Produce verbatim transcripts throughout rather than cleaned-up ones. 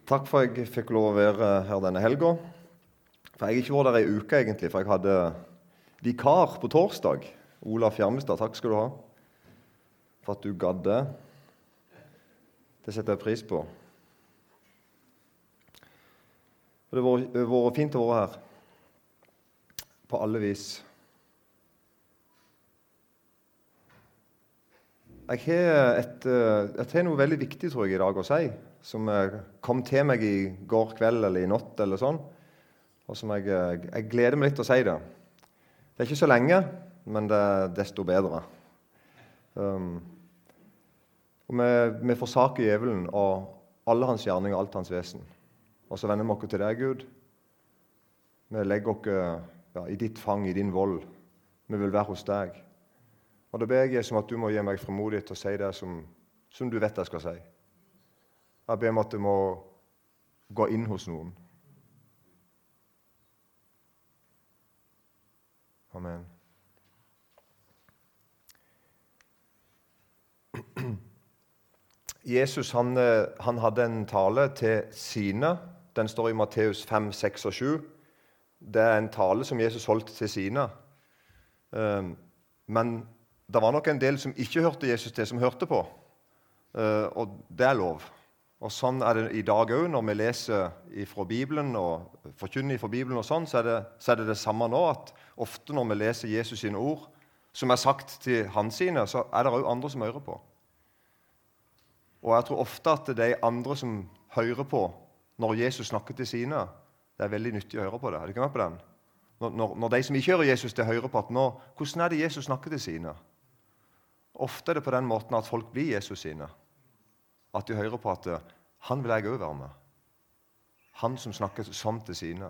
Takk for at jeg fikk lov å være her denne helgen. For jeg har ikke vært der i uke egentlig, for jeg hadde vikar på torsdag. Olaf Gjermestad, takk skal du ha. For at du gadd det. Det setter jeg pris på. Det har vært fint å være her. På alle vis. Jeg har, et, jeg har noe veldig viktig, tror jeg, i dag å si, som kom til meg i går kveld eller i natt eller sånn, og som jeg, jeg gleder meg litt til å si det. Det er ikke så lenge, men det er desto bedre. Um, og vi, vi forsaker djevelen og alle hans gjerninger og alt hans vesen. Og så vender vi oss til deg, Gud. Vi legger oss ja, i ditt fang, i din vold. Vi vil være hos deg. Og da ber jeg Jesus om at du må gi meg frimodighet til å si det som, som du vet jeg skal si. Jeg ber om at du må gå inn hos noen. Amen. Jesus han, han hadde en tale til sine. Den står i Matteus fem, seks og sju. Det er en tale som Jesus holdt til sine. Men det var nok en del som ikke hørte Jesus til, som hørte på. Og det er lov. Og sånn er det i dag også, når vi leser fra Bibelen og forkynner fra Bibelen og sånn, så er, det, så er det det samme nå, at ofte når vi leser Jesus sine ord, som er sagt til hans sine, så er det også andre som hører på. Og jeg tror ofte at det er andre som hører på når Jesus snakker til sine. Det er veldig nyttig å høre på det. Er du ikke med på den? Når, når, når de som ikke hører Jesus til hører på at nå, hvordan er det Jesus snakker til sine? Ofte er det på den måten at folk blir Jesus sine. At de hører på at han vil jeg også være med. Han som snakker sånn til sine.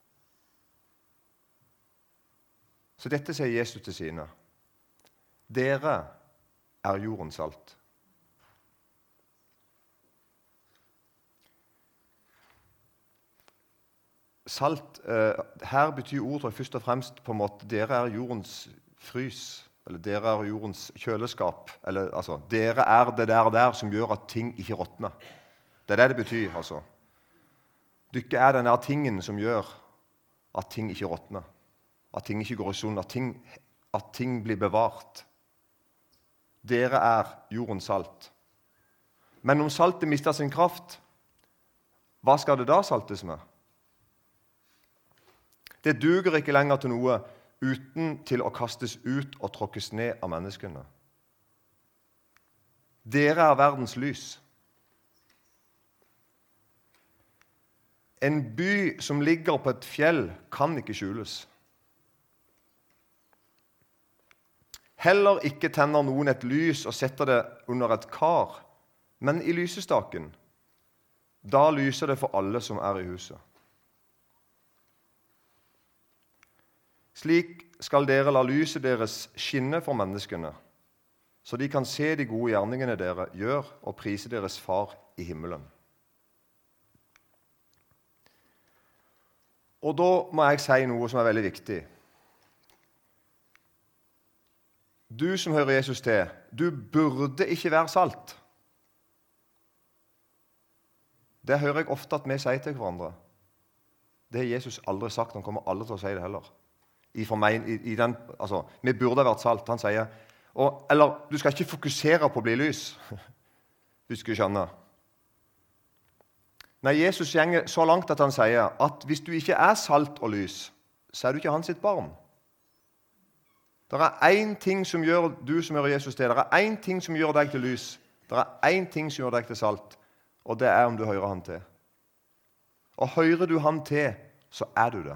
Så dette sier Jesus til sine. Dere er jordens salt. Salt, eh, her betyr ord tror jeg, først og fremst på en måte dere er jordens frys. Eller dere er jordens kjøleskap. Eller, altså, dere er det der og der som gjør at ting ikke råtner. Det er det det betyr, altså. Dere er den der tingen som gjør at ting ikke råtner. At ting ikke går i sund. At ting, at ting blir bevart. Dere er jordens salt. Men om saltet mister sin kraft, hva skal det da saltes med? Det duger ikke lenger til noe uten til å kastes ut og tråkkes ned av menneskene. Dere er verdens lys. En by som ligger på et fjell kan ikke skjules. Heller ikke tenner noen et lys og setter det under et kar, men i lysestaken. Da lyser det for alle som er i huset. Slik skal dere la lyset deres skinne for menneskene, så de kan se de gode gjerningene dere gjør og prise deres far i himmelen. Og da må jeg si noe som er veldig viktig. Du som hører Jesus til, du burde ikke være salt. Det hører jeg ofte at vi sier til hverandre. Det har Jesus aldri sagt, han kommer aldri til å si det heller. I for meg, i, i den, altså, vi burde ha vært salt, han sier. Og, eller, du skal ikke fokusere på å bli lys, hvis du skjønner. Nei, Jesus gjenger så langt at han sier at hvis du ikke er salt og lys, så er du ikke hans sitt barn. Det er én ting som gjør du som hører Jesus til. Det er én ting som gjør deg til lys. Det er én ting som gjør deg til salt, og det er om du hører han til. Og hører du han til, så er du det.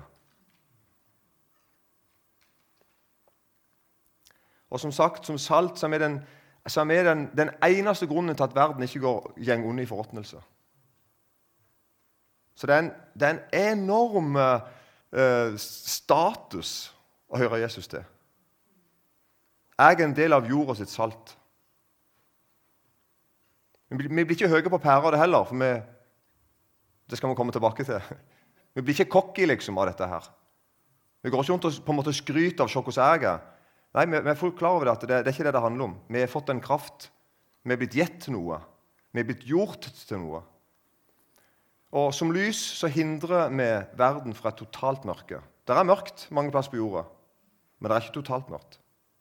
Og som sagt, som salt, så er den, så er den, den eneste grunnen til at verden ikke går gjeng under i forråtnelse. Så det er en, det er en enorm uh, status å høre Jesus til. Jeg er en del av jorda sitt salt. Vi blir, vi blir ikke høye på pæra det heller, for vi, det skal vi komme tilbake til. Vi blir ikke cocky liksom av dette her. Vi går ikke rundt og på en måte skryter av sjokk hos jeg. Nei, vi, vi er fullt klar over det, at det, det er ikke det det handler om. Vi har fått en kraft. Vi er blitt gitt til noe. Vi er blitt gjort til noe. Og som lys så hindrer vi verden fra et totalt mørke. Det er mørkt mange plasser på jorda, men det er ikke totalt mørkt.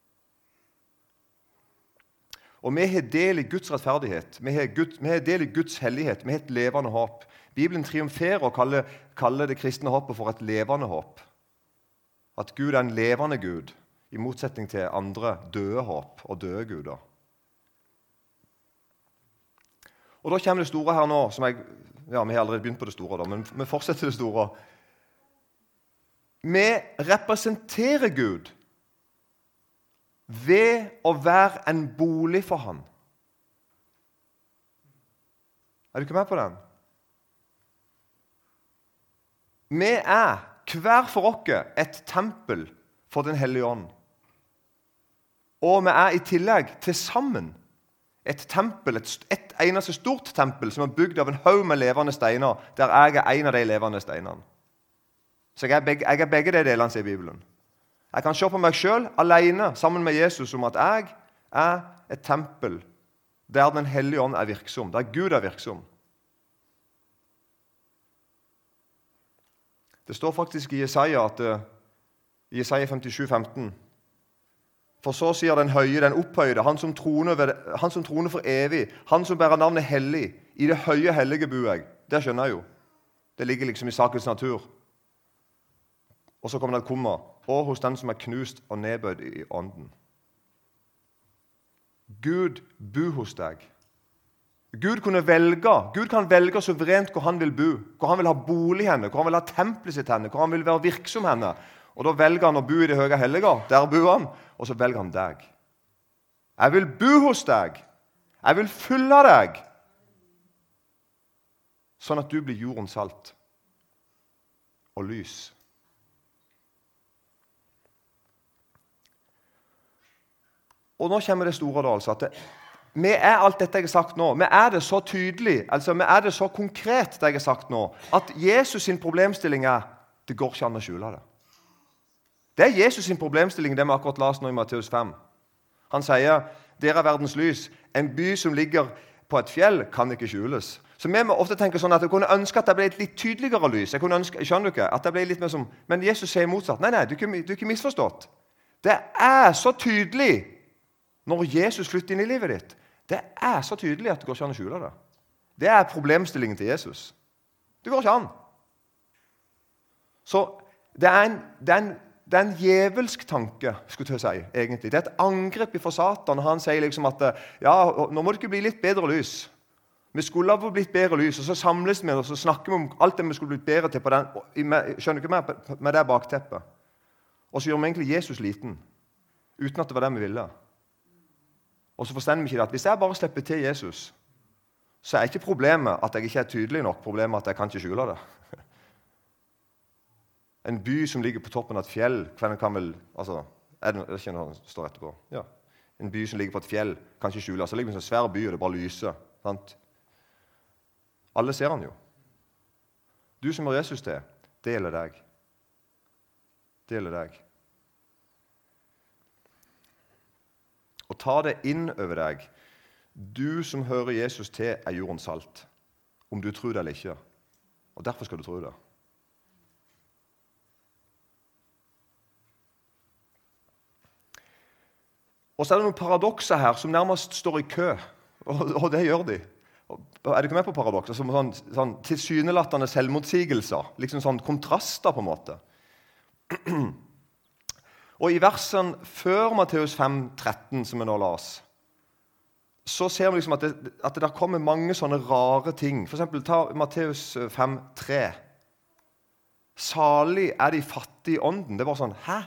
Og vi har del i Guds rettferdighet, vi har, Gud, vi har del i Guds hellighet, vi har et levende håp. Bibelen triumferer og kaller, kaller det kristne håpet for et levende håp. At Gud er en levende Gud, i motsetning til andre døde håp og døde guder. Og da kommer det store her nå, som jeg, ja, vi har allerede begynt på det store, da, men vi fortsetter det store. Vi representerer Gud ved å være en bolig for han. Er du ikke med på den? Vi er, hver for oss, et tempel for den hellige ånd. Og vi er i tillegg til sammen et tempel, et, et eneste stort tempel som er bygd av en haug med levende steiner, der jeg er en av de levende steinene. Så jeg er begge, jeg er begge de delene, sier Bibelen. Jeg kan se på meg selv alene, sammen med Jesus, om at jeg er et tempel der den hellige ånd er virksom, der Gud er virksom. Det står faktisk i Jesaja, at, i Jesaja femtisju femten, for så sier den høye, den opphøyde, han som troner, ved, han som troner for evig, han som bærer navnet hellig, i det høye hellige bor jeg. Det skjønner jeg jo. Det ligger liksom i sakens natur. Og så kommer det et komma, og hos den som er knust og nedbøyd i ånden. Gud bor hos deg. Gud kunne velge, Gud kan velge suverent hvor han vil bo, hvor han vil ha bolig henne, hvor han vil ha tempelet sitt henne, hvor han vil være virksom henne. Og da velger han å bo i det høye hellige, der bor han, og så velger han deg. Jeg vil bo hos deg. Jeg vil fylle deg. Sånn at du blir jordens salt og lys. Og nå kommer det store da, altså, at det, vi er alt dette jeg har sagt nå, vi er det så tydelig, altså vi er det så konkret det jeg har sagt nå, at Jesus sin problemstilling er, det går ikke an å skjule det. Det er Jesus sin problemstilling, det vi akkurat las nå i Matteus fem. Han sier, dere er verdens lys, en by som ligger på et fjell kan ikke skjules. Så vi må ofte tenke sånn at jeg kunne ønske at det ble et litt tydeligere lys. Jeg kunne ønske, skjønner du ikke, at det ble litt mer som, men Jesus sier motsatt. Nei, nei, du er ikke, du er ikke misforstått. Det er så tydelig når Jesus flytter inn i livet ditt. Det er så tydelig at det går ikke an å skjule det. Det er problemstillingen til Jesus. Det går ikke an. Så det er en, det er en, det er en djevelsk tanke, skulle jeg si, egentlig. Det er et angrep for Satan, og han sier liksom at ja, nå må det ikke bli litt bedre lys. Vi skulle ha blitt bedre lys, og så samles vi, og så snakker vi om alt det vi skulle blitt bedre til på den, skjønner du ikke med, med det bakteppet. Og så gjør vi egentlig Jesus liten, uten at det var det vi ville. Og så forstår vi ikke det at hvis jeg bare slipper til Jesus, så er ikke problemet at jeg ikke er tydelig nok, problemet at jeg kan ikke skjule det. En by som ligger på toppen av et fjell, hvem kan vel, altså, er det, det er ikke noe som står etterpå. Ja. En by som ligger på et fjell, kan ikke skjule, så ligger det en svær by, og det bare lyser. Sant? Alle ser han jo. Du som har Jesus til, det gjelder deg. Det gjelder deg. Og ta det inn over deg. Du som hører Jesus til er jordens salt, om du tror det eller ikke. Og derfor skal du tro det. Og så er det noen paradokser her som nærmest står i kø, og, og det gjør de. Og, er du ikke med på paradokser? Som sånn, sånn tilsynelatende selvmotsigelser, liksom sånn kontraster på en måte. Og i versen før Matteus fem tretten, som vi nå las, så ser vi liksom at det, at det der kommer mange sånne rare ting. For eksempel, ta Matteus fem tre. Salig er de fattige i ånden. Det var sånn, hæ?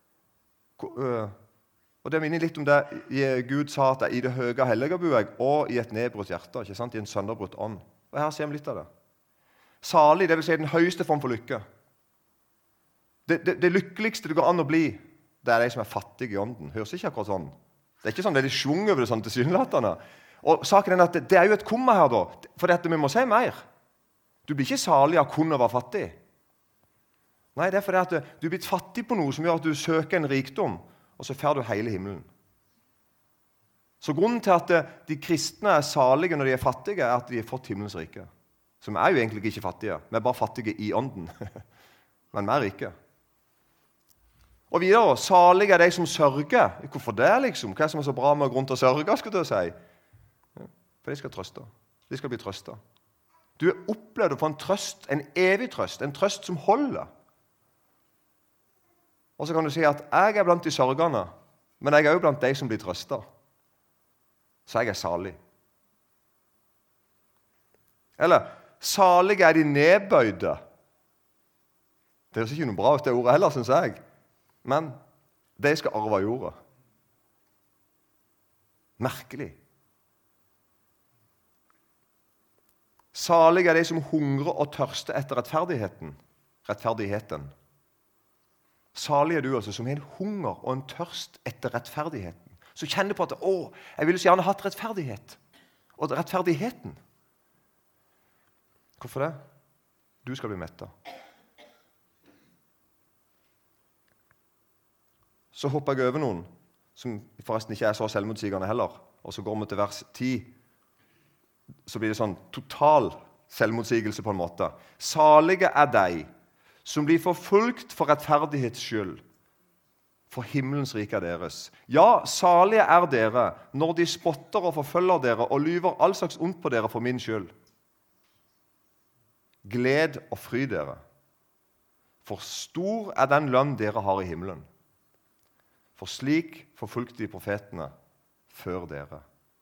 Og det minner litt om det Gud sa at det er i det høye hellige bor jeg, og i et nedbrutt hjerte, ikke sant? I en sønderbrutt ånd. Og her ser vi litt av det. Salig, det vil si den høyeste form for lykke. Det, det, det lykkeligste det går an å bli, det er de som er fattige i ånden. Høres ikke akkurat sånn. Det er ikke sånn, det er de svung over det sånn til synlaterne. Og saken er at det, det er jo et komma her da, for dette vi må si mer. Du blir ikke salig av kun å være fattig. Nei, det er fordi at du blir fattig på noe som gjør at du søker en rikdom, og så får du hele himmelen. Så grunnen til at de kristne er salige når de er fattige, er at de har fått himmelens rike. Så vi er jo egentlig ikke fattige. Vi er bare fattige i ånden. Men vi er rike. Og videre, salig er de som sørger. Hvorfor det, liksom? Hva er som er så bra med å gå rundt og sørge, skulle du si? For de skal trøste. De skal bli trøstet. Du er opplevd å få en trøst, en evig trøst, en trøst som holder. Og så kan du si at jeg er blant de sørgende, men jeg er jo blant de som blir trøstet. Så jeg er salig. Eller, salig er de nedbøyde. Det høres ikke noe bra ut det ordet heller, synes jeg. Men de skal arve jorda. Merkelig. Salig er de som hungrer og tørster etter rettferdigheten. Rettferdigheten. Salig er du altså som har en hunger og en tørst etter rettferdigheten. Så kjenner på at, å, jeg ville så gjerne hatt rettferdighet. Og rettferdigheten. Hvorfor det? Du skal bli mettet. Så hopper jeg over noen, som forresten ikke er så selvmotsigende heller. Og så går vi til vers ti. Så blir det sånn total selvmotsigelse på en måte. Salige er de som blir forfulgt for rettferdighets skyld. For himmelens rike er deres. Ja, salige er dere når de spotter og forfølger dere og lyver all slags ondt på dere for min skyld. Gled og fry dere. For stor er den lønn dere har i himmelen. For slik forfulgte de profetene før dere.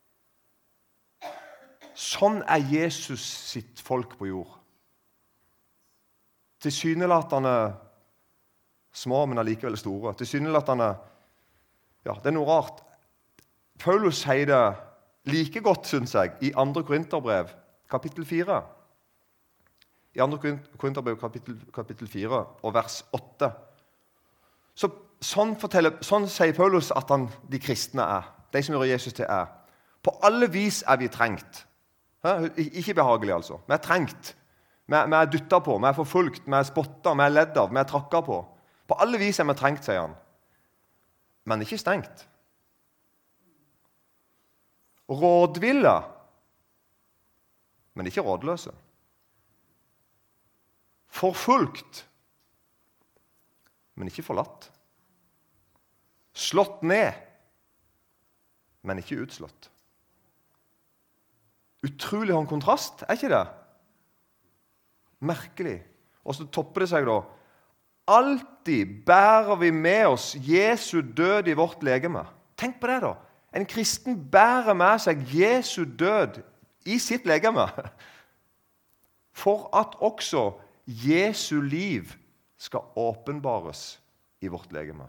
Sånn er Jesus sitt folk på jord. Tilsynelatende små, men allikevel store. Tilsynelatende, ja, det er noe rart. Paulus sier det like godt, synes jeg, i andre Korinterbrev, kapittel fire. I andre Korinterbrev, kapittel, kapittel fire, og vers åtte. Så sånn, forteller, sånn sier Paulus at han, de kristne er, de som gjør Jesus til er. På alle vis er vi trengt. Ikke behagelig, altså. Vi er trengt. Vi er, vi er dyttet på, vi er forfulgt, vi er spottet, vi er ledd av, vi er trakket på. På alle vis er vi trengt, sier han. Men ikke stengt. Rådville, men ikke rådløse. Forfulgt, men ikke forlatt. Slått ned, men ikke utslått. Utrolig har en kontrast, er ikke det? Merkelig. Og så topper det seg da. Alltid bærer vi med oss Jesu død i vårt legeme. Tenk på det da. En kristen bærer med seg Jesu død i sitt legeme. For at også Jesu liv skal åpenbares i vårt legeme.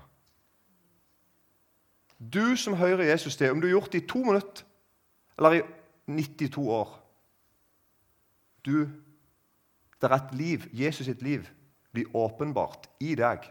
Du som hører Jesus til, om du har gjort det i to minutter, eller i nittito år, du, det er et liv, Jesus sitt liv, blir åpenbart i deg.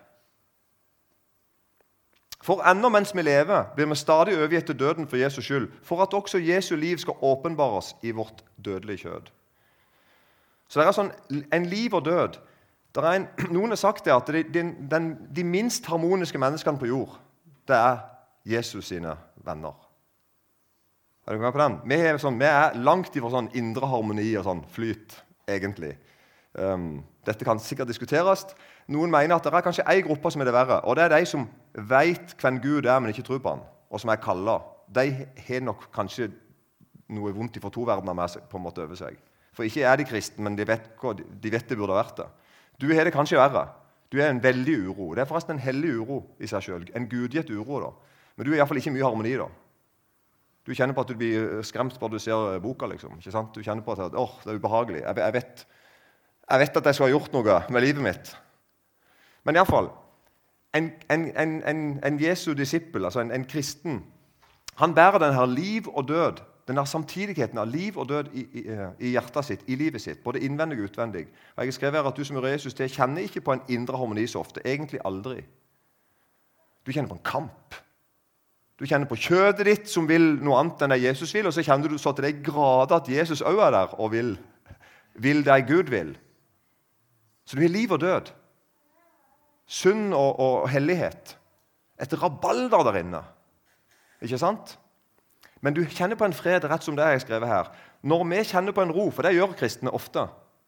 For ennå mens vi lever, blir vi stadig overgitt til døden for Jesus skyld, for at også Jesu liv skal åpenbares i vårt dødelige kjød. Så det er sånn en liv og død. Der er en, noen har sagt det at de, de, den, de minst harmoniske menneskene på jord, det er Jesus sine venner. Er du med på den? Vi er, sånn, vi er langt ifra sånn indre harmoni og sånn flyt, egentlig. Um, dette kan sikkert diskuteres. Noen mener at det er kanskje en gruppe som er det verre, og det er de som vet hvem Gud er, men ikke tror på han, og som er kallet. De har nok kanskje noe vondt i fortoverdener med seg, på en måte over seg. For ikke er de kristen, men de vet, de vet det burde vært det. Du har det kanskje verre. Du er en veldig uro. Det er forresten en hellig uro i seg selv. En gudgitt uro, da. Men du er i hvert fall ikke mye harmoni, da. Du kjenner på at du blir skremt bare du ser boka, liksom. Ikke sant? Du kjenner på at åh, det er ubehagelig. Jeg, jeg, vet, jeg vet at jeg skal ha gjort noe med livet mitt. Men i hvert fall, en, en, en, en, en Jesu disippel, altså en, en kristen, han bærer denne liv og død, denne samtidigheten av liv og død i, i, i hjertet sitt, i livet sitt, både innvendig og utvendig. Og jeg skrev her at du som er Jesus til, kjenner ikke på en indre harmoni så ofte, egentlig aldri. Du kjenner på en kamp. Du kjenner på kjødet ditt som vil noe annet enn det Jesus vil, og så kjenner du så til de grader at Jesus også er der og vil, vil det Gud vil. Så du har liv og død. Synd og, og hellighet. Et rabalder der inne. Ikke sant? Men du kjenner på en fred rett som det jeg har skrevet her. Når vi kjenner på en ro, for det gjør kristne ofte,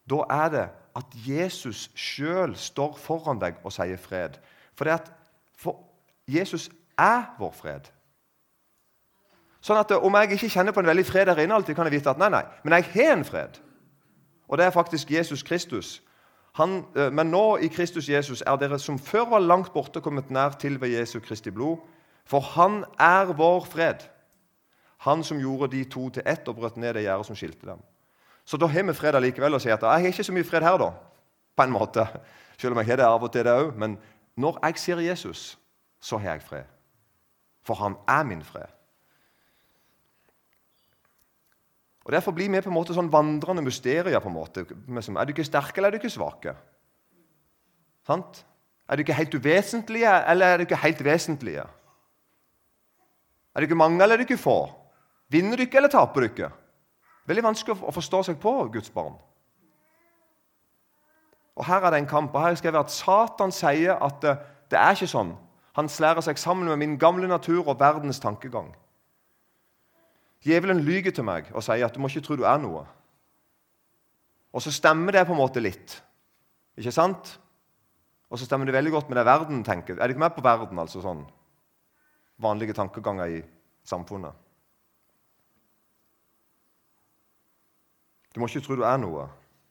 da er det at Jesus selv står foran deg og sier fred. For det at for Jesus er vår fred. Sånn at om jeg ikke kjenner på en veldig fred der inne alltid, kan jeg vite at nei, nei, men jeg har en fred. Og det er faktisk Jesus Kristus. Han, men nå i Kristus Jesus er dere som før var langt borte kommet nær til ved Jesu Kristi blod, for han er vår fred. Han som gjorde de to til ett og brøt ned det gjerdet som skilte dem. Så da har vi fred allikevel og sier at jeg har ikke så mye fred her da, på en måte. Selv om jeg har det av og til det også. Men når jeg ser Jesus, så har jeg fred. For han er min fred. Og derfor blir vi på en måte sånn vandrende mysterier på en måte. Er du ikke sterke eller er du ikke svake? Sant? Er du ikke helt uvesentlige eller er du ikke helt vesentlige? Er du ikke mange eller er du ikke få? Vinner du ikke eller taper du ikke? Veldig vanskelig å forstå seg på Guds barn. Og her er det en kamp, og her skal jeg være at Satan sier at det, det er ikke sånn. Han slærer seg sammen med min gamle natur og verdens tankegang. Djevelen lyger til meg og sier at du må ikke tro du er noe. Og så stemmer det på en måte litt. Ikke sant? Og så stemmer det veldig godt med det verden tenker. Er det ikke med på verden, altså sånn? Vanlige tankeganger i samfunnet. Du må ikke tro du er noe.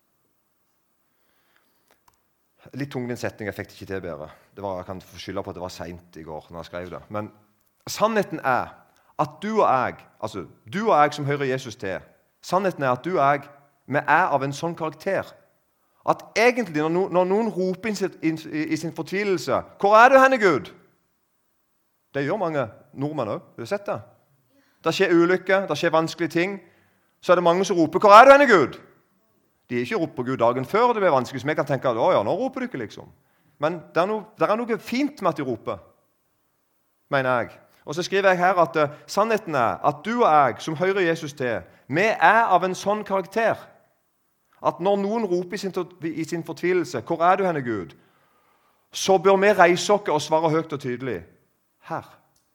Litt tungvint setning, jeg fikk det ikke til bedre. Det var, jeg kan få skylde på at det var sent i går når jeg skrev det. Men sannheten er at du og jeg, altså du og jeg som hører Jesus til, sannheten er at du og jeg, vi er av en sånn karakter, at egentlig når, no, når noen roper i sin, i, i sin fortvilelse, hvor er du henne, Gud? Det gjør mange nordmenn også, har du sett det? Det skjer ulykker, det skjer vanskelige ting, så er det mange som roper, hvor er du henne, Gud? De har ikke ropt på Gud dagen før det blir vanskelig, så vi kan tenke at, å ja, nå roper du ikke liksom. Men det er, noe, det er noe fint med at de roper, mener jeg. Og så skriver jeg her at uh, sannheten er at du og jeg, som hører Jesus til, vi er av en sånn karakter, at når noen roper i sin, i sin fortvilelse, hvor er du henne, Gud? Så bør vi reise oss og svare høyt og tydelig, her.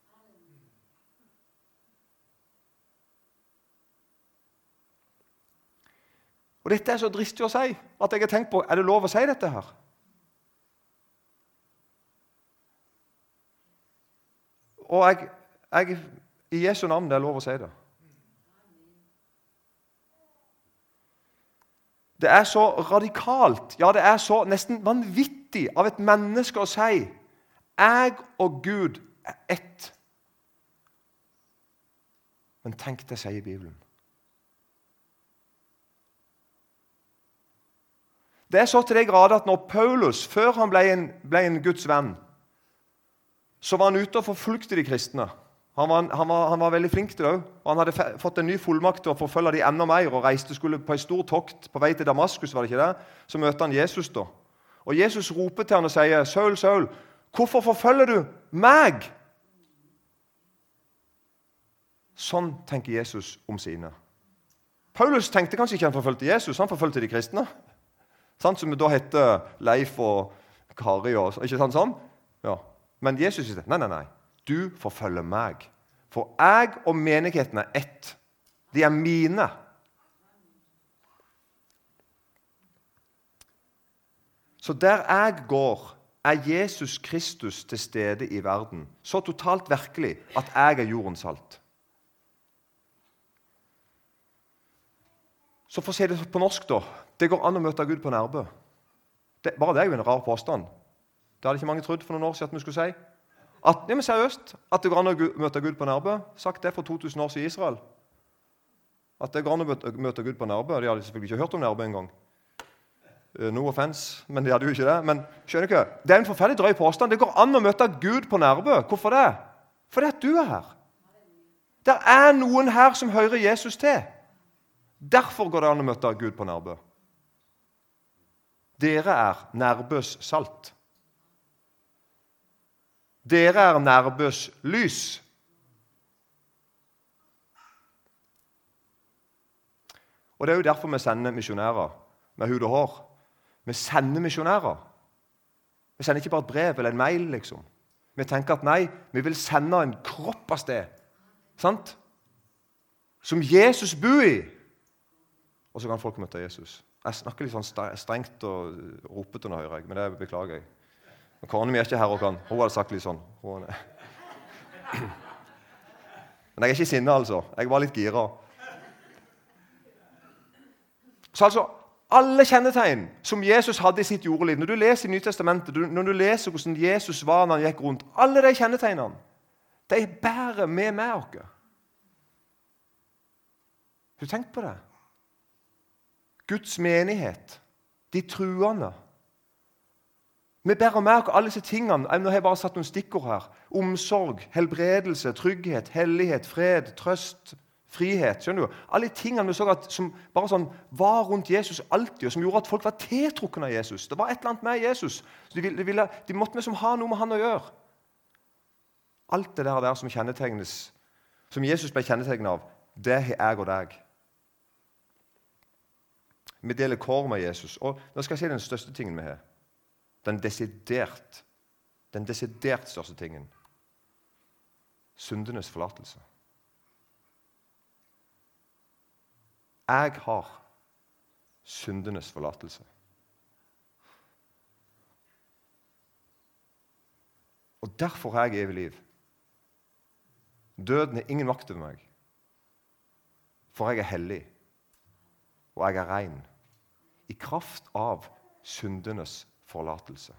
Og dette er så dristig å si, at jeg har tenkt på, er det lov å si dette her? Og jeg, jeg, i Jesu navn, det er lov å si det. Det er så radikalt, ja det er så nesten vanvittig av et menneske å si, jeg og Gud er ett. Men tenk det sier Bibelen. Det er så til det grad at når Paulus, før han ble en, ble en Guds venn, så var han ute og forfulgte de kristne. Han var, han var, han var veldig flink til det også. Og han hadde fått en ny fullmakt til å forfølge de enda mer, og reiste skulle på en stor tokt på vei til Damaskus, var det ikke det? Så møtte han Jesus da. Og Jesus roper til han og sier, Saul, Saul, hvorfor forfølger du meg? Sånn tenker Jesus om sine. Paulus tenkte kanskje ikke han forfølgte Jesus, han forfølgte de kristne. Sånn som da heter Leif og Kari og ikke sant sånn? Ja. Men Jesus sier, nei, nei, nei, du forfølger meg. For jeg og menigheten er ett. De er mine. Så der jeg går, er Jesus Kristus til stede i verden. Så totalt virkelig at jeg er jordens salt. Så for å si det på norsk da, det går an å møte Gud på nærbe. Det, bare det er jo en rar påstand. Det hadde ikke mange trodd for noen år siden at vi skulle si. At, ja, men seriøst, at det går an å møte Gud på nærbe. Sagt det for to tusen år siden i Israel. At det går an å møte Gud på nærbe. De hadde selvfølgelig ikke hørt om nærbe en gang. No offense, men de hadde jo ikke det. Men skjønner ikke, det er en forferdelig drøy påstand. Det går an å møte Gud på nærbe. Hvorfor det? For det er at du er her. Det er noen her som hører Jesus til. Derfor går det an å møte Gud på nærbe. Dere er nærbøs salt. Dere er nærbøs lys. Og det er jo derfor vi sender misjonærer med hud og hår. Vi sender misjonærer. Vi sender ikke bare et brev eller en mail, liksom. Vi tenker at nei, vi vil sende en kropp av sted. Sant? Som Jesus bor i. Og så kan folk møte Jesus. Jeg snakker litt sånn strengt og ropete nå, hører jeg, men det beklager jeg. Kåren min er ikke her og kan. Hun hadde sagt litt sånn. Hun er... Men jeg er ikke sinne, altså. Jeg var litt gira. Så altså, alle kjennetegn som Jesus hadde i sitt jordeliv, når du leser i Nytestamentet, når du leser hvordan Jesus var når han gikk rundt, alle de kjennetegnene, de bærer med med oss. Har du tenkt på det? Guds menighet, de truende. Vi bærer med oss alle disse tingene. Nå har jeg bare satt noen stikkord her. Omsorg, helbredelse, trygghet, hellighet, fred, trøst, frihet. Skjønner du? Alle tingene vi så at, som bare sånn var rundt Jesus alltid, og som gjorde at folk var tiltrukken av Jesus. Det var et eller annet med Jesus. Så de, ville, de, ville, de måtte liksom ha noe med han å gjøre. Alt det der, der som kjennetegnes, som Jesus ble kjennetegnet av, det har jeg og deg. Vi deler kår med Jesus. Og nå skal jeg si den største tingen vi har. Den desidert, den desidert største tingen. Syndenes forlatelse. Jeg har syndenes forlatelse. Og derfor har jeg evig liv. Døden har ingen makt over meg. For jeg er hellig. Og jeg er ren. I kraft av syndenes forlatelse.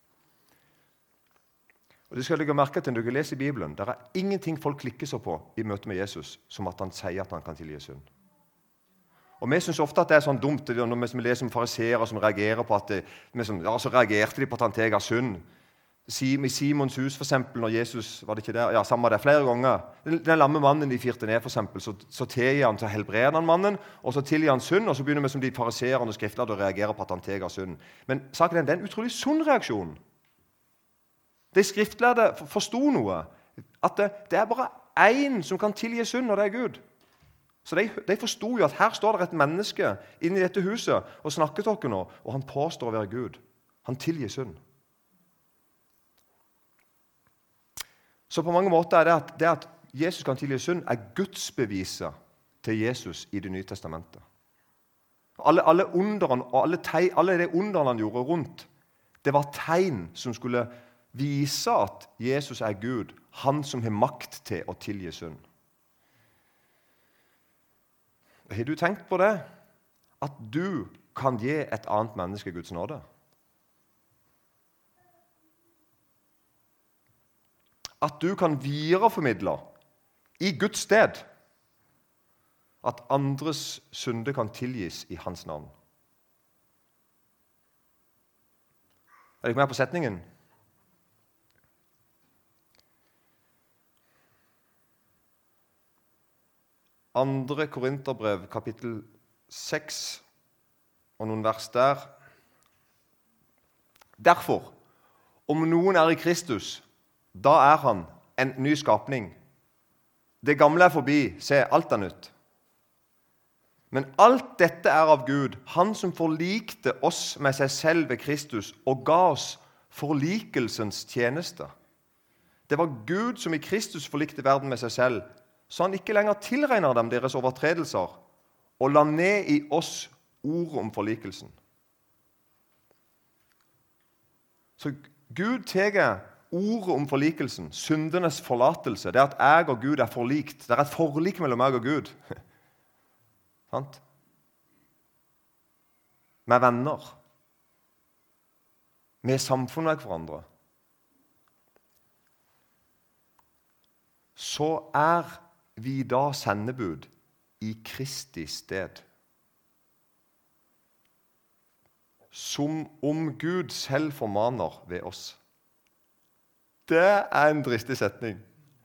Og det skal du merke til når du leser i Bibelen. Det er ingenting folk klikker så på i møte med Jesus som at han sier at han kan tilgi synd. Og vi synes ofte at det er sånn dumt når vi leser om fariseere som reagerer på at det, som, ja, så reagerte de på at han teger synd. I Simons hus, for eksempel, når Jesus var det ikke der, ja, samme det, flere ganger. Den, den lamme mannen de firte ned, for eksempel, så, så teger han, så helbreder han mannen, og så tilgir han synd, og så begynner vi som de fariseerne og skriftlærde å reagere på at han teger synd. Men saken er, det er en utrolig sunn reaksjon. De skriftlærde forstod noe, at det, det er bare én som kan tilgi synd, og det er Gud. Så de, de forstod jo at her står det et menneske inne i dette huset og snakker til dere nå, og han påstår å være Gud. Han tilgir synd. Så på mange måter er det at, det at Jesus kan tilgi synd er Guds beviser til Jesus i Det nye testamentet. Alle, alle, underen, alle, teg, alle de underne han gjorde rundt, det var tegn som skulle vise at Jesus er Gud, han som har makt til å tilgi synd. Har du tenkt på det? At du kan gi et annet menneske Guds nåde? At du kan videreformidle i Guds sted at andres synde kan tilgis i hans navn. Er dere med på setningen? Andre Korinterbrev, kapittel seks, og noen vers der. Derfor, om noen er i Kristus, da er han en ny skapning. Det gamle er forbi, se, alt er nytt. Men alt dette er av Gud, han som forlikte oss med seg selv ved Kristus og ga oss forlikelsens tjeneste. Det var Gud som i Kristus forlikte verden med seg selv, så han ikke lenger tilregner dem deres overtredelser, og la ned i oss ordet om forlikelsen. Så Gud teger ordet om forlikelsen, syndenes forlatelse, det er at jeg og Gud er forlikt. Det er et forlik mellom meg og Gud. Sant? Med venner. Med samfunn med hverandre. Så er vi da sendebud i Kristi sted. Som om Gud selv formaner ved oss. Det er en dristig setning.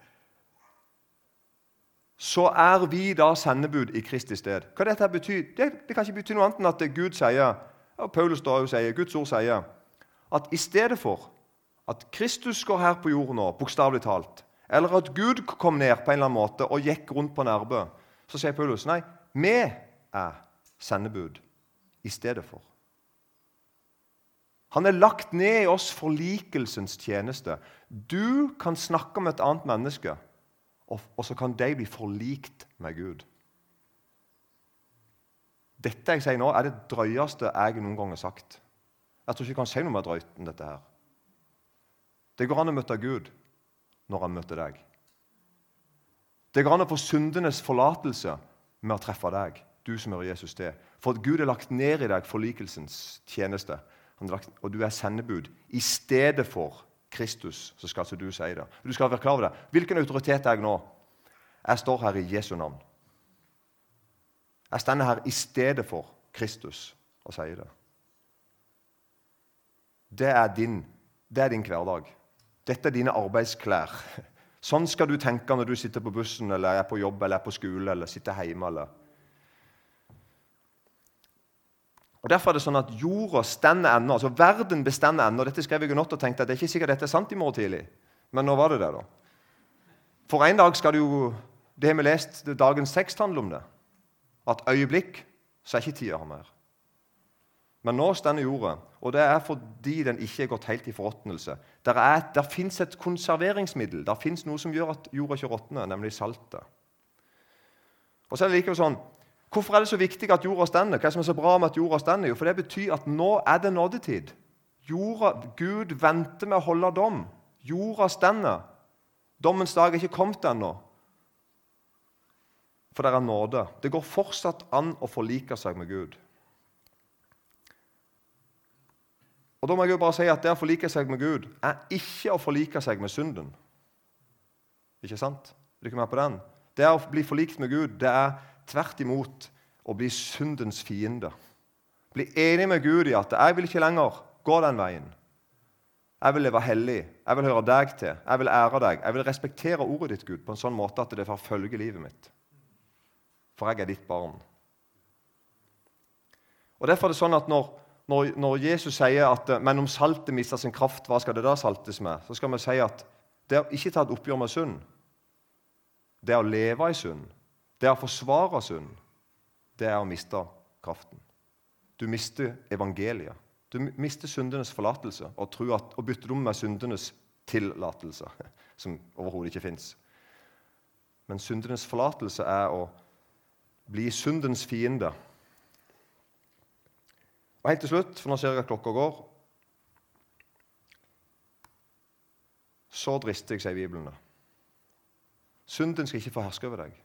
Så er vi da sendebud i Kristi sted. Hva dette betyr? Det, det kan ikke bety noe annet enn at Gud sier, og Paulus da jo sier, Guds ord sier, at i stedet for at Kristus går her på jorden nå, bokstavelig talt, eller at Gud kom ned på en eller annen måte og gikk rundt på nærbe, så sier Paulus, nei, vi er sendebud i stedet for. Han er lagt ned i oss forlikelsens tjeneste. Du kan snakke med et annet menneske, og, og så kan de bli forlikt med Gud. Dette jeg sier nå, er det drøyeste jeg noen gang har sagt. Jeg tror ikke jeg kan si noe mer drøyt enn dette her. Det går an å møte Gud når han møter deg. Det går an å få syndenes forlatelse med å treffe deg, du som hører Jesus til. For at Gud har lagt ned i deg forlikelsens tjeneste, lagt, og du er sendebud i stedet for Kristus, så skal altså du si det. Du skal være klar over det. Hvilken autoritet er jeg nå? Jeg står her i Jesu navn. Jeg stender her i stedet for Kristus og sier det. Det er din, det er din hverdag. Dette er dine arbeidsklær. Sånn skal du tenke når du sitter på bussen, eller er på jobb, eller er på skole, eller sitter hjemme. Eller. Og Derfor er det sånn at jorda stender ennå, altså verden bestender ennå. Dette skrev jeg jo nått og tenkte at det er ikke sikkert dette er sant i morgen tidlig. Men nå var det det da. For en dag skal det jo, det har vi lest, dagens tekst handler om det. At øyeblikk, så er ikke tida her mer. Men nå stender jorda, og det er fordi den ikke er gått helt i forråtnelse. Der, er, der finnes et konserveringsmiddel, der finnes noe som gjør at jorda ikke råtner, nemlig saltet. Og så er det likevel sånn, hvorfor er det så viktig at jorda stender? Hva er det som er så bra med at jorda stender? Jo, for det betyr at nå er det nådetid. Jorda, Gud venter med å holde dom. Jorda stender. Dommens dag er ikke kommet ennå. For det er nåde. Det går fortsatt an å forlike seg med Gud. Og da må jeg jo bare si at det å forlike seg med Gud er ikke å forlike seg med synden. Ikke sant? Er du ikke med på den? Det å bli forlikt med Gud, det er tvert imot å bli syndens fiende. Bli enig med Gud i at jeg vil ikke lenger gå den veien. Jeg vil leve hellig. Jeg vil høre deg til. Jeg vil ære deg. Jeg vil respektere ordet ditt, Gud, på en sånn måte at det forfølger livet mitt. For jeg er ditt barn. Og derfor er det sånn at når Når, når Jesus sier at men om saltet mister sin kraft, hva skal det da saltes med? Så skal vi si at det å ikke ta et oppgjør med synd, det å leve i synd, det å forsvare synd, det er å miste kraften. Du mister evangeliet. Du mister syndenes forlatelse og, tror at, og bytter om med syndenes tillatelse, som overhodet ikke finnes. Men syndenes forlatelse er å bli syndens fiende. Og helt til slutt, for nå ser jeg at klokka går, så drister jeg seg i Bibelen. Synden skal ikke få herske over deg.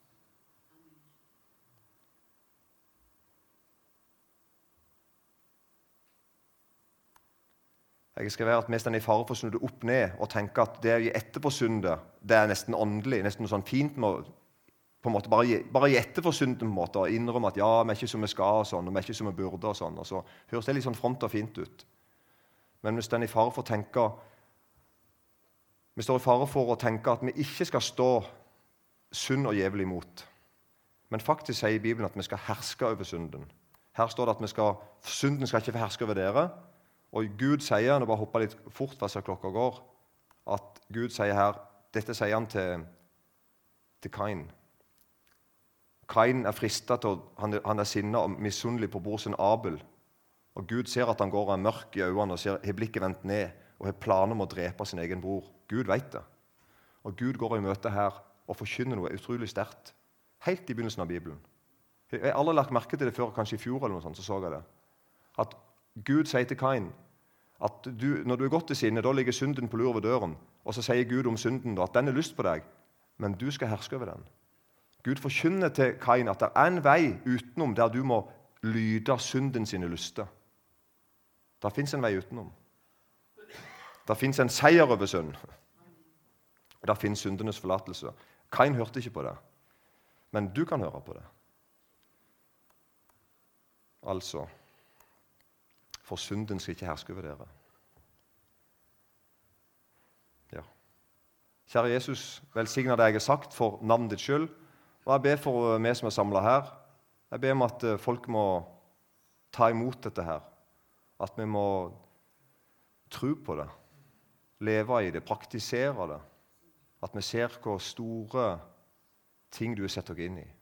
Jeg skal være at vi står i fare for å snu det opp ned og tenke at det å gi etter for syndet, det er nesten åndelig, nesten noe sånn fint med å på en måte bare gi, bare gi etter for synden på en måte, og innrømme at ja, vi er ikke som vi skal, og sånn, og vi er ikke som vi burde, og sånn, og så høres det litt sånn fromt og fint ut. Men vi står i fare for å tenke, vi står i fare for å tenke at vi ikke skal stå synd og djevel imot. Men faktisk sier Bibelen at vi skal herske over synden. Her står det at vi skal, synden skal ikke få herske over dere, og Gud sier, nå bare hopper litt fort hva så klokka går, at Gud sier her, dette sier han til, til Kain. Kain er fristet til, han er, han er sinnet og misunnelig på bror sin Abel. Og Gud ser at han går og er mørk i øynene og ser, har blikket vendt ned og har planer om å drepe sin egen bror. Gud vet det. Og Gud går i møte her og forkynner noe utrolig sterkt. Helt i begynnelsen av Bibelen. Jeg har aldri lagt merke til det før, kanskje i fjor eller noe sånt, så så jeg det. At Gud sier til Kain at du, når du er gått til sinne, da ligger synden på lur ved døren. Og så sier Gud om synden da, at den er lyst på deg, men du skal herske over den. Gud forkynner til Kain at det er en vei utenom der du må lyde synden sine lyster. Det finnes en vei utenom. Det finnes en seier over synd. Det finnes syndenes forlatelse. Kain hørte ikke på det, men du kan høre på det. Altså, for synden skal ikke herske over dere. Ja. Kjære Jesus, velsigner det jeg har sagt for navnet ditt skyld. Og jeg ber for meg som er samlet her. Jeg ber om at folk må ta imot dette her. At vi må tro på det, leve i det, praktisere det. At vi ser hvor store ting du har sett dere inn i.